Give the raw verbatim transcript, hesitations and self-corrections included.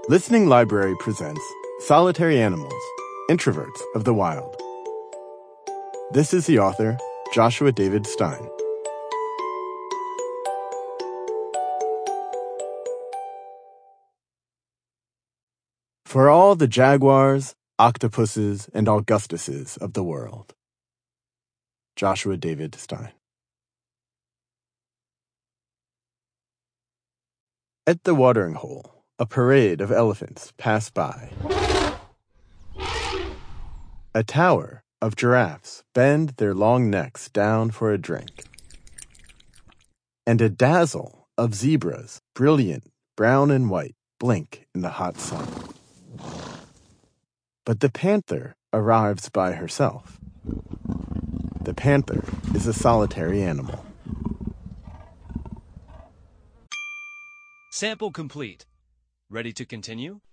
Listening Library presents Solitary Animals, Introverts of the Wild. This is the author, Joshua David Stein. For all the jaguars, octopuses, and Augustuses of the world. Joshua David Stein. At the watering hole, a parade of elephants passed by. A tower of giraffes bend their long necks down for a drink. And a dazzle of zebras, brilliant, brown and white, blink in the hot sun. But the panther arrives by herself. The panther is a solitary animal. Sample complete. Ready to continue?